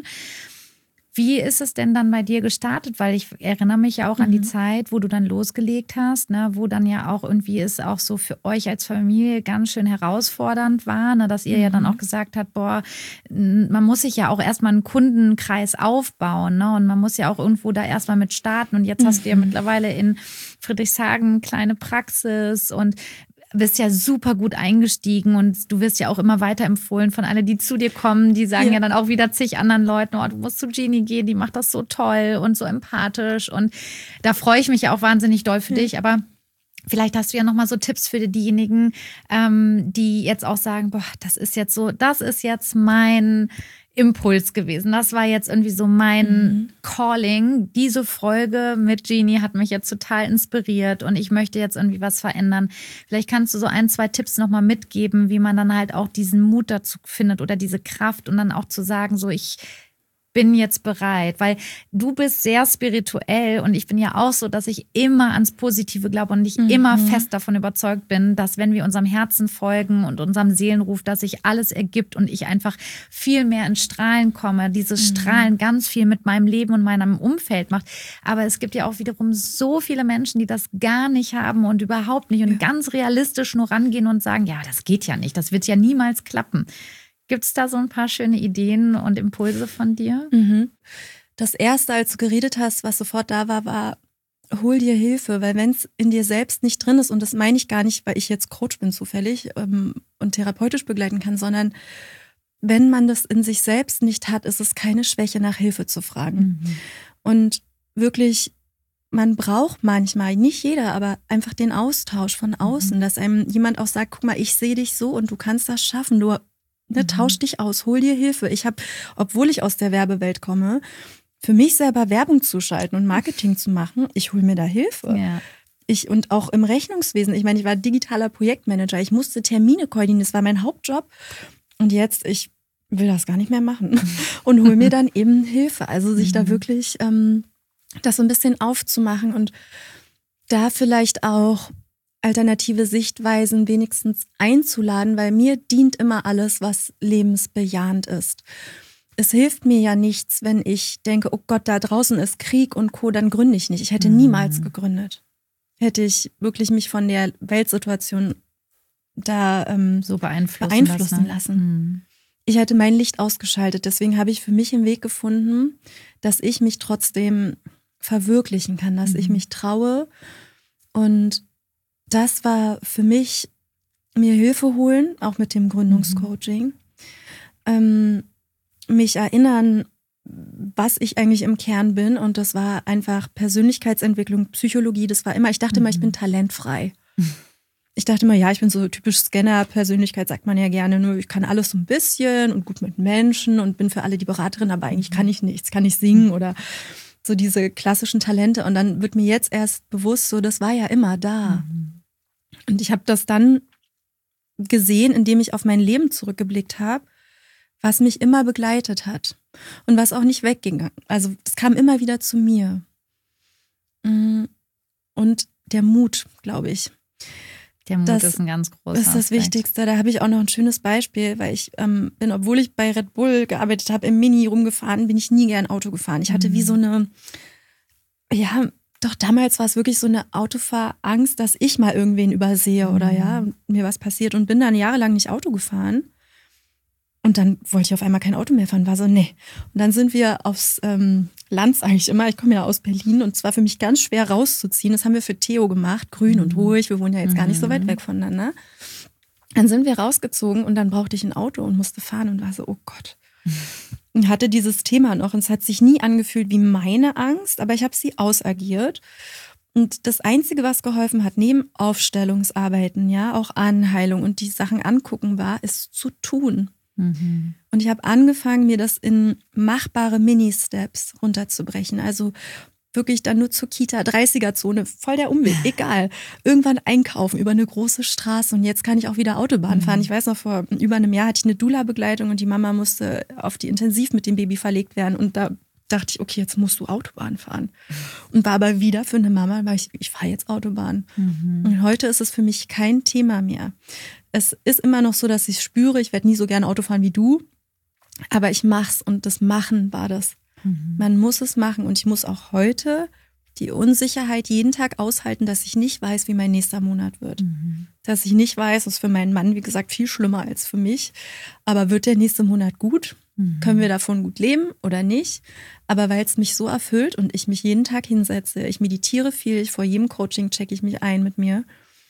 Wie ist es denn dann bei dir gestartet? Weil ich erinnere mich ja auch an die Zeit, wo du dann losgelegt hast, ne, wo dann ja auch irgendwie es auch so für euch als Familie ganz schön herausfordernd war, ne, dass ihr ja dann auch gesagt habt, boah, man muss sich ja auch erstmal einen Kundenkreis aufbauen, ne, und man muss ja auch irgendwo da erstmal mit starten. Und jetzt hast du ja mittlerweile in Friedrichshagen eine kleine Praxis und bist ja super gut eingestiegen und du wirst ja auch immer weiterempfohlen von allen, die zu dir kommen. Die sagen ja dann auch wieder zig anderen Leuten, oh, du musst zu Jeannie gehen, die macht das so toll und so empathisch. Und da freue ich mich ja auch wahnsinnig doll für dich. Aber vielleicht hast du ja nochmal so Tipps für diejenigen, die jetzt auch sagen, boah, das ist jetzt mein Impuls gewesen. Das war jetzt irgendwie so mein Calling. Diese Folge mit Jeannie hat mich jetzt total inspiriert und ich möchte jetzt irgendwie was verändern. Vielleicht kannst du so 1, 2 Tipps nochmal mitgeben, wie man dann halt auch diesen Mut dazu findet oder diese Kraft und dann auch zu sagen, so ich bin jetzt bereit, weil du bist sehr spirituell und ich bin ja auch so, dass ich immer ans Positive glaube und ich immer fest davon überzeugt bin, dass wenn wir unserem Herzen folgen und unserem Seelenruf, dass sich alles ergibt und ich einfach viel mehr in Strahlen komme, dieses Strahlen ganz viel mit meinem Leben und meinem Umfeld macht. Aber es gibt ja auch wiederum so viele Menschen, die das gar nicht haben und überhaupt nicht und ganz realistisch nur rangehen und sagen, ja, das geht ja nicht, das wird ja niemals klappen. Gibt es da so ein paar schöne Ideen und Impulse von dir? Das Erste, als du geredet hast, was sofort da war, hol dir Hilfe, weil wenn es in dir selbst nicht drin ist, und das meine ich gar nicht, weil ich jetzt Coach bin zufällig und therapeutisch begleiten kann, sondern wenn man das in sich selbst nicht hat, ist es keine Schwäche, nach Hilfe zu fragen. Und wirklich, man braucht manchmal, nicht jeder, aber einfach den Austausch von außen, dass einem jemand auch sagt, guck mal, ich sehe dich so und du kannst das schaffen, tausch dich aus, hol dir Hilfe. Ich habe, obwohl ich aus der Werbewelt komme, für mich selber Werbung zu schalten und Marketing zu machen, ich hole mir da Hilfe. Ja. Und auch im Rechnungswesen, ich meine, ich war digitaler Projektmanager, ich musste Termine koordinieren, das war mein Hauptjob. Und jetzt, ich will das gar nicht mehr machen und hole mir dann eben Hilfe. Also sich da wirklich das so ein bisschen aufzumachen und da vielleicht auch alternative Sichtweisen wenigstens einzuladen, weil mir dient immer alles, was lebensbejahend ist. Es hilft mir ja nichts, wenn ich denke, oh Gott, da draußen ist Krieg und Co., dann gründe ich nicht. Ich hätte niemals gegründet. Hätte ich wirklich mich von der Weltsituation da so beeinflussen lassen. Ich hätte mein Licht ausgeschaltet. Deswegen habe ich für mich einen Weg gefunden, dass ich mich trotzdem verwirklichen kann, dass ich mich traue. Und das war für mich, mir Hilfe holen, auch mit dem Gründungscoaching, mich erinnern, was ich eigentlich im Kern bin. Und das war einfach Persönlichkeitsentwicklung, Psychologie. Das war immer, ich dachte immer, ich bin talentfrei. Ich dachte immer, ja, ich bin so typisch Scanner-Persönlichkeit, sagt man ja gerne, nur ich kann alles so ein bisschen und gut mit Menschen und bin für alle die Beraterin, aber eigentlich kann ich nichts, kann ich singen oder so diese klassischen Talente. Und dann wird mir jetzt erst bewusst, so das war ja immer da. Und ich habe das dann gesehen, indem ich auf mein Leben zurückgeblickt habe, was mich immer begleitet hat und was auch nicht wegging. Also es kam immer wieder zu mir. Und der Mut, glaube ich. Der Mut ist ein ganz großer Das ist das Wichtigste. Da habe ich auch noch ein schönes Beispiel, weil ich bin, obwohl ich bei Red Bull gearbeitet habe, im Mini rumgefahren, bin ich nie gern Auto gefahren. Ich hatte wie so eine, ja, doch damals war es wirklich so eine Autofahrangst, dass ich mal irgendwen übersehe oder mir was passiert und bin dann jahrelang nicht Auto gefahren. Und dann wollte ich auf einmal kein Auto mehr fahren, war so, nee. Und dann sind wir aufs Land, sage ich immer, ich komme ja aus Berlin und es war für mich ganz schwer rauszuziehen. Das haben wir für Theo gemacht, grün und ruhig, wir wohnen ja jetzt gar nicht so weit weg voneinander. Dann sind wir rausgezogen und dann brauchte ich ein Auto und musste fahren und war so, oh Gott. Und hatte dieses Thema noch und es hat sich nie angefühlt wie meine Angst, aber ich habe sie ausagiert. Und das Einzige, was geholfen hat, neben Aufstellungsarbeiten, ja, auch Anheilung und die Sachen angucken war, ist zu tun. Und ich habe angefangen, mir das in machbare Mini-Steps runterzubrechen. Also wirklich dann nur zur Kita, 30er-Zone, voll der Umweg, egal. Irgendwann einkaufen über eine große Straße und jetzt kann ich auch wieder Autobahn fahren. Ich weiß noch, vor über einem Jahr hatte ich eine Doula-Begleitung und die Mama musste auf die Intensiv mit dem Baby verlegt werden und da dachte ich, okay, jetzt musst du Autobahn fahren. Und war aber wieder für eine Mama, weil ich fahre jetzt Autobahn. Und heute ist es für mich kein Thema mehr. Es ist immer noch so, dass ich spüre, ich werde nie so gerne Auto fahren wie du, aber ich mach's und das Machen war das. Man muss es machen und ich muss auch heute die Unsicherheit jeden Tag aushalten, dass ich nicht weiß, wie mein nächster Monat wird. Dass ich nicht weiß, das ist für meinen Mann, wie gesagt, viel schlimmer als für mich, aber wird der nächste Monat gut? Können wir davon gut leben oder nicht? Aber weil es mich so erfüllt und ich mich jeden Tag hinsetze, ich meditiere viel, vor jedem Coaching checke ich mich ein mit mir.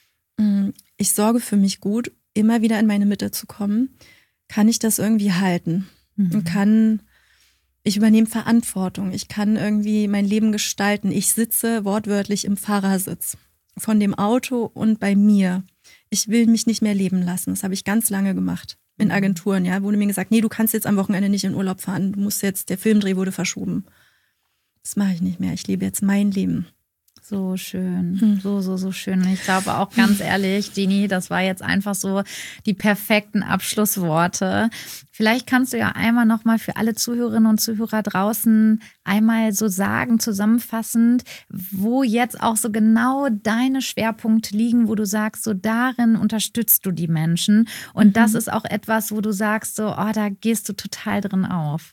Ich sorge für mich gut, immer wieder in meine Mitte zu kommen, kann ich das irgendwie halten und ich übernehme Verantwortung, ich kann irgendwie mein Leben gestalten. Ich sitze wortwörtlich im Fahrersitz von dem Auto und bei mir. Ich will mich nicht mehr leben lassen. Das habe ich ganz lange gemacht in Agenturen. Ja, wurde mir gesagt, nee, du kannst jetzt am Wochenende nicht in Urlaub fahren. Du musst jetzt, der Filmdreh wurde verschoben. Das mache ich nicht mehr. Ich lebe jetzt mein Leben. So schön, so schön. Und ich glaube auch ganz ehrlich, Dini, das war jetzt einfach so die perfekten Abschlussworte. Vielleicht kannst du ja einmal nochmal für alle Zuhörerinnen und Zuhörer draußen einmal so sagen, zusammenfassend, wo jetzt auch so genau deine Schwerpunkte liegen, wo du sagst, so darin unterstützt du die Menschen. Und das ist auch etwas, wo du sagst, so, oh, da gehst du total drin auf.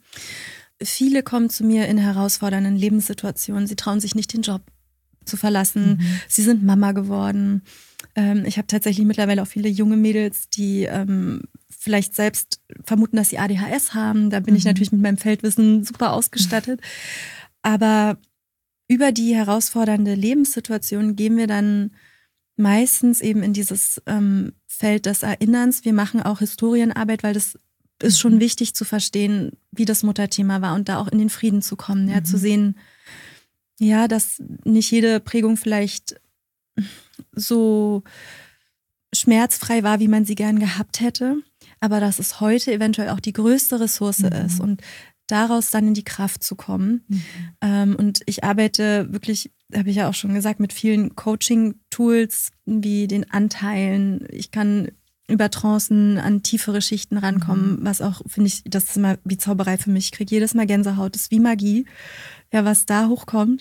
Viele kommen zu mir in herausfordernden Lebenssituationen. Sie trauen sich nicht, den Job zu verlassen. Sie sind Mama geworden. Ich habe tatsächlich mittlerweile auch viele junge Mädels, die vielleicht selbst vermuten, dass sie ADHS haben. Da bin ich natürlich mit meinem Feldwissen super ausgestattet. Aber über die herausfordernde Lebenssituation gehen wir dann meistens eben in dieses Feld des Erinnerns. Wir machen auch Historienarbeit, weil das ist schon wichtig zu verstehen, wie das Mutterthema war und da auch in den Frieden zu kommen, ja, zu sehen, ja, dass nicht jede Prägung vielleicht so schmerzfrei war, wie man sie gern gehabt hätte, aber dass es heute eventuell auch die größte Ressource ist und daraus dann in die Kraft zu kommen. Und ich arbeite wirklich, habe ich ja auch schon gesagt, mit vielen Coaching-Tools wie den Anteilen. Ich kann über Trancen an tiefere Schichten rankommen, was auch, finde ich, das ist immer wie Zauberei für mich. Ich kriege jedes Mal Gänsehaut, das ist wie Magie, ja, was da hochkommt.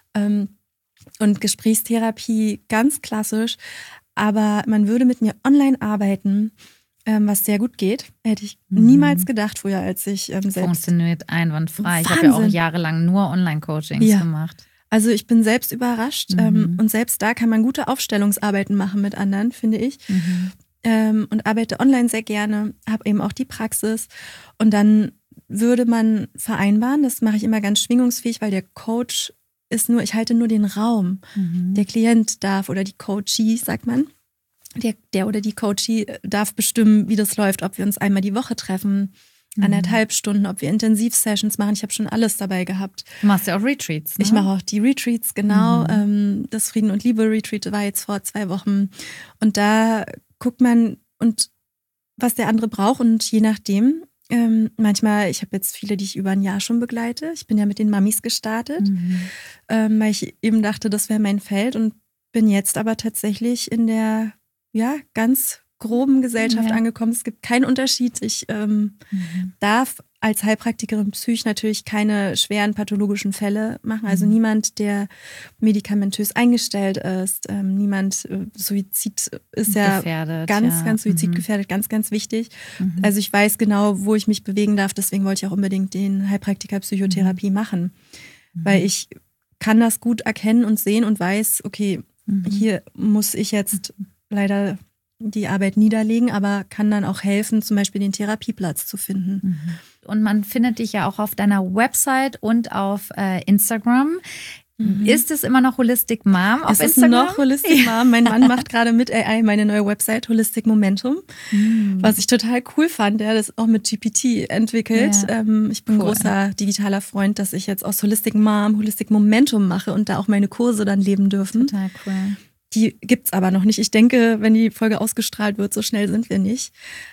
Und Gesprächstherapie, ganz klassisch, aber man würde mit mir online arbeiten, was sehr gut geht. Hätte ich niemals gedacht früher, als ich selbst... Funktioniert einwandfrei. Ich habe ja auch jahrelang nur Online-Coachings gemacht. Also ich bin selbst überrascht und selbst da kann man gute Aufstellungsarbeiten machen mit anderen, finde ich. Und arbeite online sehr gerne, habe eben auch die Praxis und dann würde man vereinbaren, das mache ich immer ganz schwingungsfähig, weil der Coach ist nur, ich halte nur den Raum. Der Klient darf oder die Coachee, sagt man, der oder die Coachee darf bestimmen, wie das läuft, ob wir uns einmal die Woche treffen, 1,5 Stunden, ob wir Intensivsessions machen. Ich habe schon alles dabei gehabt. Du machst ja auch Retreats, ne? Ich mache auch die Retreats, genau. Das Frieden und Liebe Retreat war jetzt vor 2 Wochen und da guckt man und was der andere braucht und je nachdem, manchmal, ich habe jetzt viele, die ich über ein Jahr schon begleite. Ich bin ja mit den Mamis gestartet, weil ich eben dachte, das wäre mein Feld und bin jetzt aber tatsächlich in der ganz groben Gesellschaft angekommen. Es gibt keinen Unterschied. Ich darf als Heilpraktikerin Psych natürlich keine schweren pathologischen Fälle machen. Also niemand, der medikamentös eingestellt ist, niemand, Suizid ist ja ganz suizidgefährdet, ganz, ganz wichtig. Also ich weiß genau, wo ich mich bewegen darf. Deswegen wollte ich auch unbedingt den Heilpraktiker Psychotherapie machen. Weil ich kann das gut erkennen und sehen und weiß, okay, hier muss ich jetzt leider die Arbeit niederlegen, aber kann dann auch helfen, zum Beispiel den Therapieplatz zu finden. Und man findet dich ja auch auf deiner Website und auf Instagram. Ist es immer noch Holistic Mom auf Instagram? Es ist noch Holistic Mom. Mein Mann macht gerade mit AI meine neue Website, Holistic Momentum, was ich total cool fand. Der hat das auch mit GPT entwickelt. Ja. Ich bin ein großer digitaler Freund, dass ich jetzt aus Holistic Mom Holistic Momentum mache und da auch meine Kurse dann leben dürfen. Total cool. Die gibt's aber noch nicht. Ich denke, wenn die Folge ausgestrahlt wird, so schnell sind wir nicht.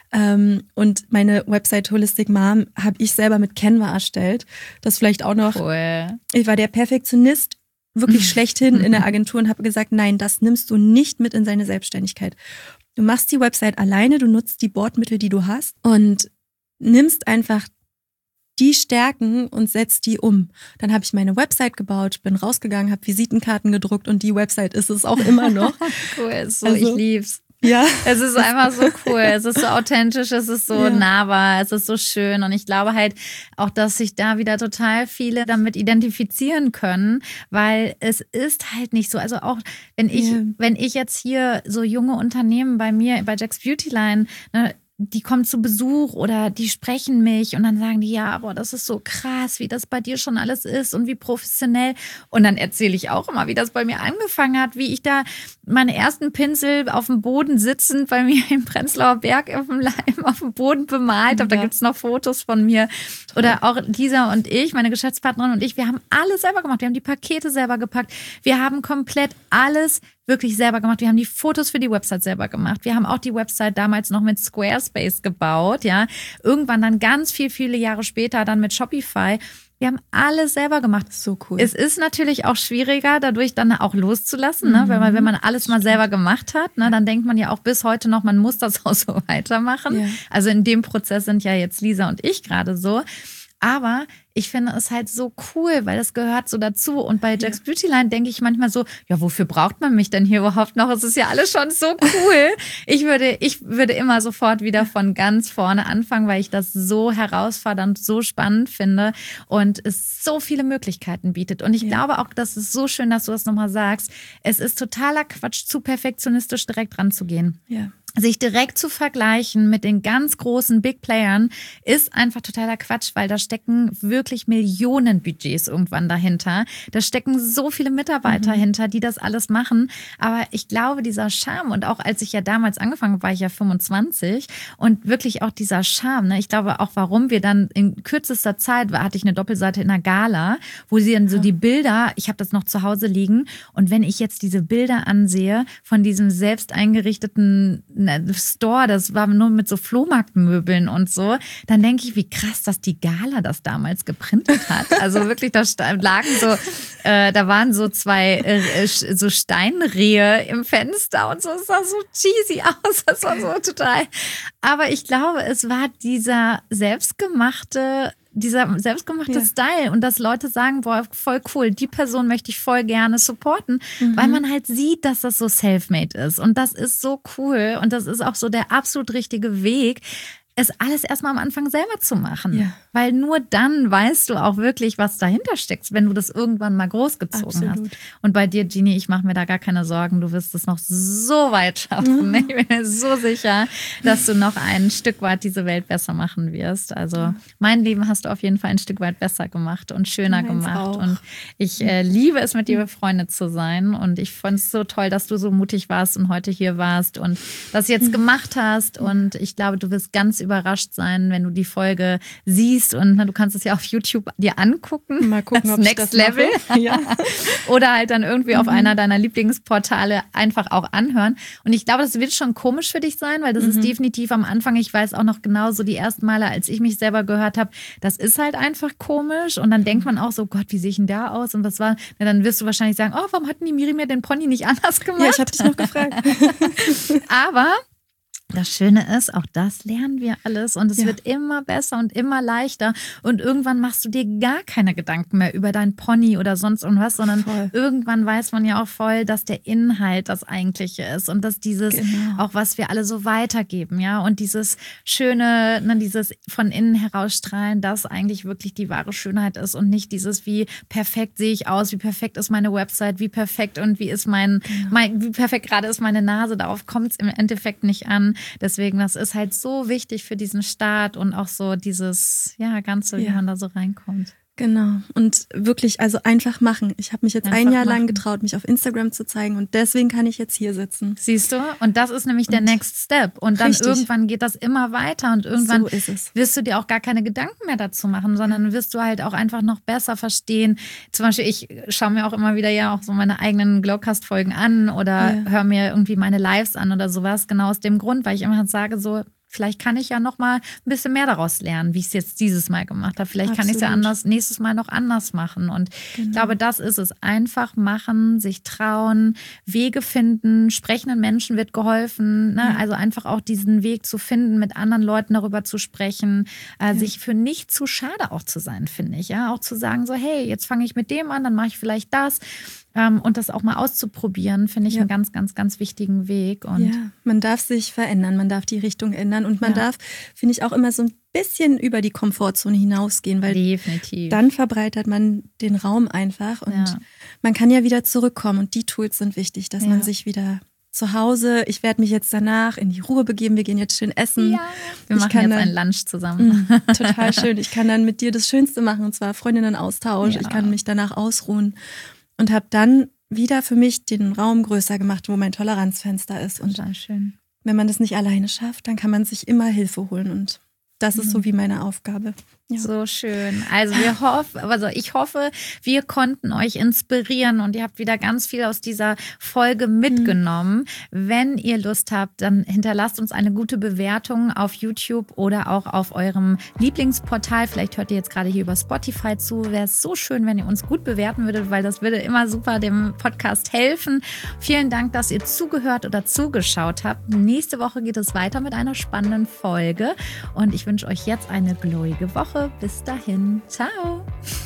Und meine Website Holistic Mom habe ich selber mit Canva erstellt. Das vielleicht auch noch. Cool. Ich war der Perfektionist wirklich schlechthin in der Agentur und habe gesagt, nein, das nimmst du nicht mit in seine Selbstständigkeit. Du machst die Website alleine, du nutzt die Bordmittel, die du hast und nimmst einfach die Stärken und setzt die um. Dann habe ich meine Website gebaut, bin rausgegangen, habe Visitenkarten gedruckt und die Website ist es auch immer noch. Cool, so, also, ich lieb's. Ja. Es ist einfach so cool, es ist so authentisch, es ist so nahbar, es ist so schön und ich glaube halt auch, dass sich da wieder total viele damit identifizieren können, weil es ist halt nicht so, also auch wenn ich jetzt hier so junge Unternehmen bei mir, bei Jack's Beauty Line, ne, die kommen zu Besuch oder die sprechen mich und dann sagen die, ja, boah, das ist so krass, wie das bei dir schon alles ist und wie professionell. Und dann erzähle ich auch immer, wie das bei mir angefangen hat, wie ich da meine ersten Pinsel auf dem Boden sitzend bei mir im Prenzlauer Berg auf dem Boden bemalt habe. Da gibt's noch Fotos von mir. Oder auch Lisa und ich, meine Geschäftspartnerin und ich, wir haben alles selber gemacht. Wir haben die Pakete selber gepackt. Wir haben komplett alles wirklich selber gemacht. Wir haben die Fotos für die Website selber gemacht. Wir haben auch die Website damals noch mit Squarespace gebaut, ja. Irgendwann dann ganz viele Jahre später dann mit Shopify. Wir haben alles selber gemacht. So cool. Es ist natürlich auch schwieriger, dadurch dann auch loszulassen, ne? Wenn man alles mal selber gemacht hat, ne? Dann denkt man ja auch bis heute noch, man muss das auch so weitermachen. Ja. Also in dem Prozess sind ja jetzt Lisa und ich gerade so. Aber ich finde es halt so cool, weil das gehört so dazu. Und bei Jack's Beauty Line denke ich manchmal so, ja, wofür braucht man mich denn hier überhaupt noch? Es ist ja alles schon so cool. Ich würde immer sofort wieder von ganz vorne anfangen, weil ich das so herausfordernd, so spannend finde und es so viele Möglichkeiten bietet. Und ich glaube auch, das ist so schön, dass du das nochmal sagst. Es ist totaler Quatsch, zu perfektionistisch direkt ranzugehen. Ja. Sich direkt zu vergleichen mit den ganz großen Big Playern ist einfach totaler Quatsch, weil da stecken wirklich Millionen Budgets irgendwann dahinter. Da stecken so viele Mitarbeiter hinter, die das alles machen. Aber ich glaube, dieser Charme und auch als ich ja damals angefangen habe, war ich ja 25 und wirklich auch dieser Charme, ne? Ich glaube auch, warum wir dann in kürzester Zeit, hatte ich eine Doppelseite in einer Gala, wo sie dann so die Bilder, ich habe das noch zu Hause liegen und wenn ich jetzt diese Bilder ansehe von diesem selbst eingerichteten Store, das war nur mit so Flohmarktmöbeln und so, dann denke ich, wie krass, dass die Gala das damals geprintet hat. Also wirklich, da lagen so, da waren so zwei so Steinrehe im Fenster und so, es sah so cheesy aus, das war so total. Aber ich glaube, es war dieser selbstgemachte Style und dass Leute sagen, boah, voll cool, die Person möchte ich voll gerne supporten, weil man halt sieht, dass das so self-made ist und das ist so cool und das ist auch so der absolut richtige Weg, es alles erstmal am Anfang selber zu machen. Ja. Weil nur dann weißt du auch wirklich, was dahinter steckt, wenn du das irgendwann mal großgezogen hast. Und bei dir, Genie, ich mache mir da gar keine Sorgen. Du wirst es noch so weit schaffen. Ich bin mir so sicher, dass du noch ein Stück weit diese Welt besser machen wirst. Also mein Leben hast du auf jeden Fall ein Stück weit besser gemacht und schöner gemacht. Auch. Und ich liebe es, mit dir befreundet zu sein. Und ich fand es so toll, dass du so mutig warst und heute hier warst und das jetzt gemacht hast. Und ich glaube, du wirst ganz überrascht sein, wenn du die Folge siehst und du kannst es ja auf YouTube dir angucken. Mal gucken, das ob Next ich das Level. Ja. Oder halt dann irgendwie auf einer deiner Lieblingsportale einfach auch anhören. Und ich glaube, das wird schon komisch für dich sein, weil das ist definitiv am Anfang, ich weiß auch noch genau so die ersten Male, als ich mich selber gehört habe, das ist halt einfach komisch und dann denkt man auch so, Gott, wie sehe ich denn da aus und was war, na, dann wirst du wahrscheinlich sagen, oh, warum hatten die Miri mir den Pony nicht anders gemacht? Ja, ich habe dich noch gefragt. Aber Das Schöne ist, auch das lernen wir alles und es wird immer besser und immer leichter und irgendwann machst du dir gar keine Gedanken mehr über dein Pony oder sonst irgendwas, sondern irgendwann weiß man ja auch voll, dass der Inhalt das Eigentliche ist und dass dieses auch, was wir alle so weitergeben, ja, und dieses Schöne, dieses von innen herausstrahlen, das eigentlich wirklich die wahre Schönheit ist und nicht dieses, wie perfekt sehe ich aus, wie perfekt ist meine Website, wie perfekt und wie ist wie perfekt gerade ist meine Nase, darauf kommt es im Endeffekt nicht an. Deswegen, das ist halt so wichtig für diesen Start und auch so dieses, Ganze, wie man da so reinkommt. Genau. Und wirklich, also einfach machen. Ich habe mich jetzt ein Jahr lang getraut, mich auf Instagram zu zeigen und deswegen kann ich jetzt hier sitzen. Siehst du? Und das ist nämlich der Next Step. Und dann irgendwann geht das immer weiter und irgendwann wirst du dir auch gar keine Gedanken mehr dazu machen, sondern wirst du halt auch einfach noch besser verstehen. Zum Beispiel, ich schaue mir auch immer wieder auch so meine eigenen Glowcast-Folgen an oder höre mir irgendwie meine Lives an oder sowas. Genau aus dem Grund, weil ich immer sage so, vielleicht kann ich ja noch mal ein bisschen mehr daraus lernen, wie ich es jetzt dieses Mal gemacht habe. Vielleicht kann ich es ja nächstes Mal noch anders machen. Und ich glaube, das ist es. Einfach machen, sich trauen, Wege finden. Sprechenden Menschen wird geholfen. Ne? Also einfach auch diesen Weg zu finden, mit anderen Leuten darüber zu sprechen. Sich für nicht zu schade auch zu sein, finde ich. Ja? Auch zu sagen so, hey, jetzt fange ich mit dem an, dann mache ich vielleicht das. Und das auch mal auszuprobieren, finde ich einen ganz, ganz, ganz wichtigen Weg. Und man darf sich verändern, man darf die Richtung ändern und man darf, finde ich, auch immer so ein bisschen über die Komfortzone hinausgehen, weil dann verbreitert man den Raum einfach und man kann ja wieder zurückkommen und die Tools sind wichtig, dass man sich wieder zu Hause, ich werde mich jetzt danach in die Ruhe begeben, wir gehen jetzt schön essen. Ja, wir machen jetzt einen Lunch zusammen. Total schön, ich kann dann mit dir das Schönste machen und zwar Freundinnen-Austausch, ich kann mich danach ausruhen. Und habe dann wieder für mich den Raum größer gemacht, wo mein Toleranzfenster ist. Und schön. Wenn man das nicht alleine schafft, dann kann man sich immer Hilfe holen. Und das ist so wie meine Aufgabe. Ja. So schön. Also ich hoffe, wir konnten euch inspirieren und ihr habt wieder ganz viel aus dieser Folge mitgenommen. Wenn ihr Lust habt, dann hinterlasst uns eine gute Bewertung auf YouTube oder auch auf eurem Lieblingsportal. Vielleicht hört ihr jetzt gerade hier über Spotify zu. Wäre es so schön, wenn ihr uns gut bewerten würdet, weil das würde immer super dem Podcast helfen. Vielen Dank, dass ihr zugehört oder zugeschaut habt. Nächste Woche geht es weiter mit einer spannenden Folge und ich wünsche euch jetzt eine glowige Woche. Bis dahin. Ciao.